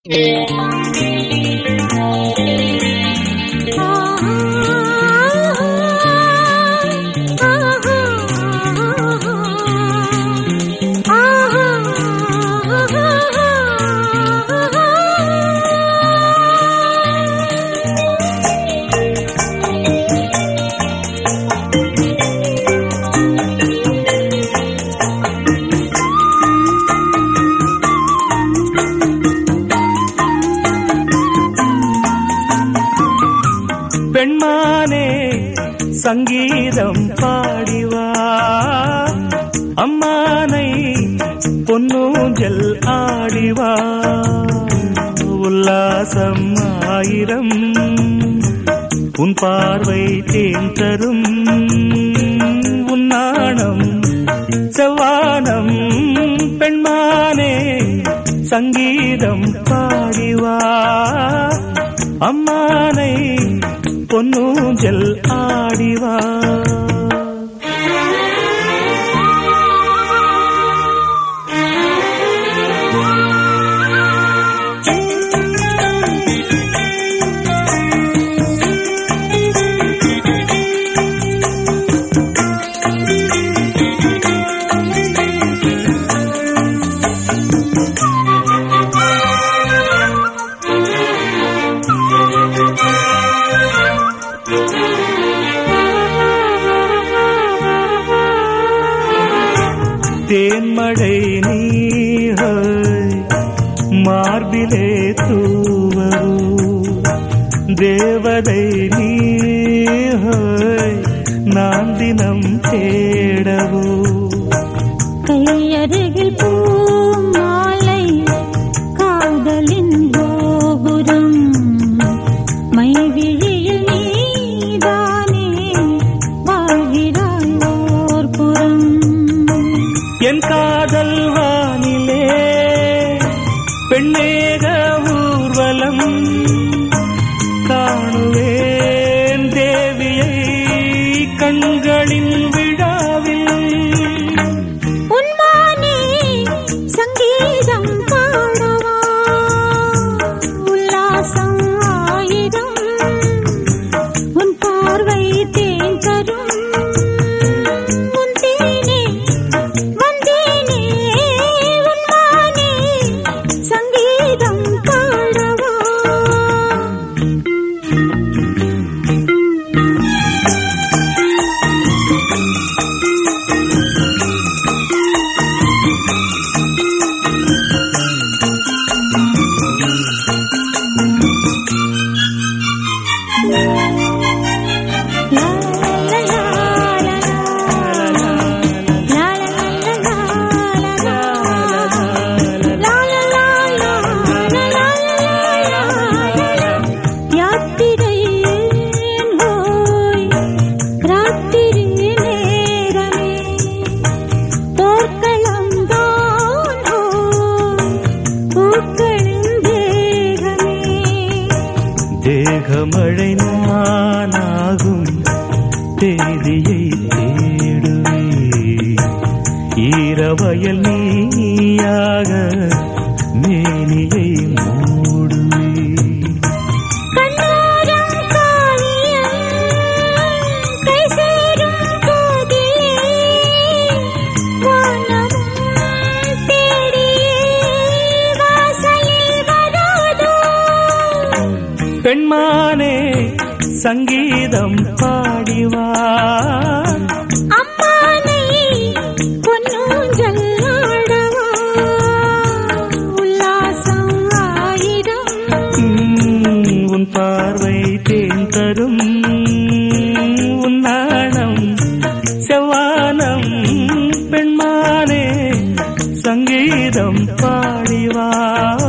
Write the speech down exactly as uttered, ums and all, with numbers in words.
பெண்மானே சங்கீதம் பாடிவா, அம்மானை பொன்னூஞ்சல் ஆடிவா. உல்லாசம் ஆயிரம் உன் பார்வை தேன் தரும், உன் நாணம் செவ்வானம். பெண்மானே சங்கீதம் பாடிவா, அம்மானை பொன்னூஞ்சல் ஆடிவா. தேன்மழை நீஹோய் மார்பிலே தூவரோ, தேவதை நீஹோய் நான் தினம் தேடவோ. கையருகில் பூ மாலை காதலின் கோபுரம், மைவிழியில் நீதானே வாழ்கிறாய் ஓர் புறம். என் காதல் வானிலே பெண்ணேக ஊர்வலம் காணுவேன் தேவியை கண்களின் விழாவில். உன்மானே சங்கீதம் பாடவா, உல்லாசம் ஆயிரம் உன் பார்வை தேன் தரும். தேகமழை நானாகும் தேதியை தேடுவே, ஈரவயல் நீயாக மேனியை மூடுவே. பெண்மானே சங்கீதம் பாடிவா, அம்மானை பொன்னூஞ்சல் ஆடவா. உல்லாசம் ஆயிரம் உன் பார்வை தேன் தரும், உன் நாணம் செவ்வானம். பெண்மானே சங்கீதம் பாடிவா.